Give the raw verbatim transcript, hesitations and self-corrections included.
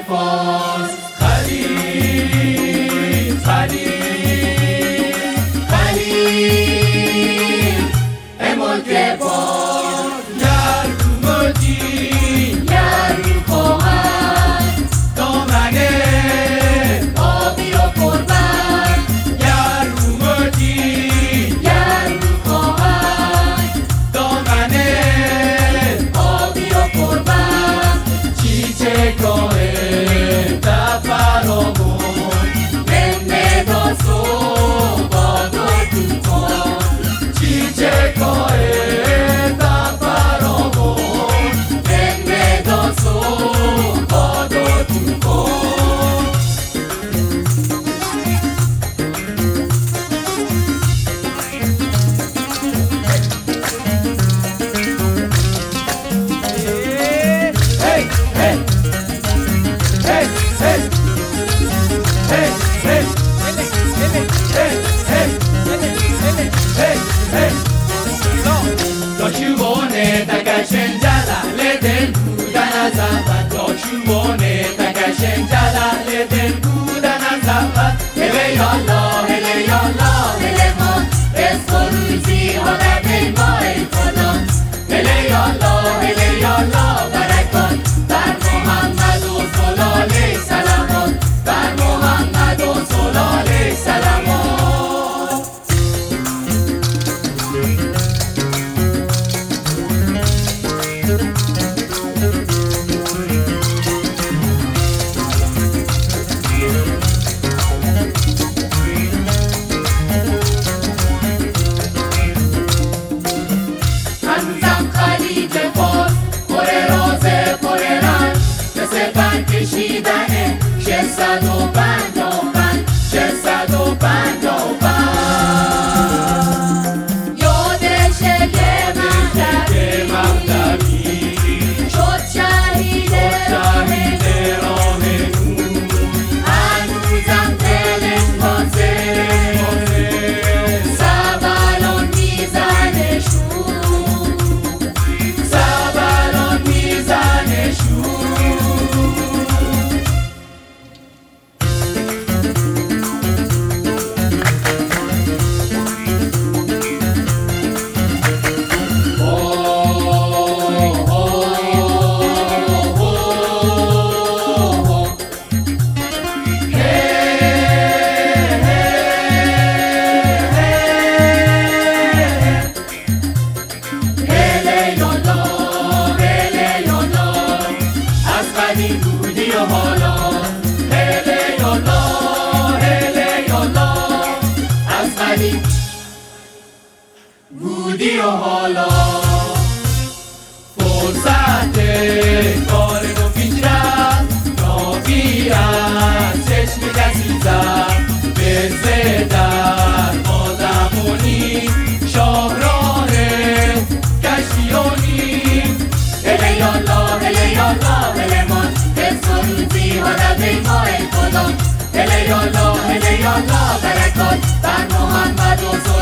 فارس. خلیل خلیل خلیل ای ملک فارس، یارو مدین یارو خواهد دامنه آبی و پربر. یارو مدین یارو خواهد دامنه آبی و پربر. چیچه گاه فرامون من داستو باد و توفان. چیچه گاه فرامون من داستو باد و توفان. Hey, hey, hey, hey. Hey, hey, hey, hey, hey, hey, hey. داشوانه تکشن جلال دل بودن از اول. داشوانه تکشن جلال دل بودن از اول. هله یالا هله یالا هله ما رزق و روزی ها در دل ما ای خدا. هله یالا هله یالا برکات بر محمد و سلاله سلامات. بر محمد و سلاله سلامات. هنوزم خلیج فارس پر رازه پر رنج، مثل بند کشیدنه ششصد و پنج و پنج ششصد و پنج و پنج. یاد شیخ مهدوی شد شهید راه نور. هنوزم دلش واسه سبلان میزنه شور. سبلان میزنه شور. بودی و حالا هله یالا هله یالا. از قدیم بودی و حالا فرصت کار و فکرت نابی از چشم کسی زد. به زدن آدمونی شاهراه کشتیونی. هله یالا هله یالا هله ما رزق و روزی ها در دل ما ای خدا. هله یالا هله یالا برکات بر محمد و